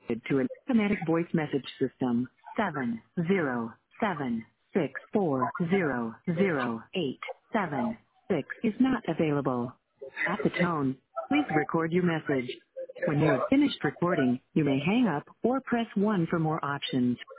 to an automatic voice message system. 70764000876 is not available. At the tone, please record your message. When you have finished recording, you may hang up or press 1 for more options.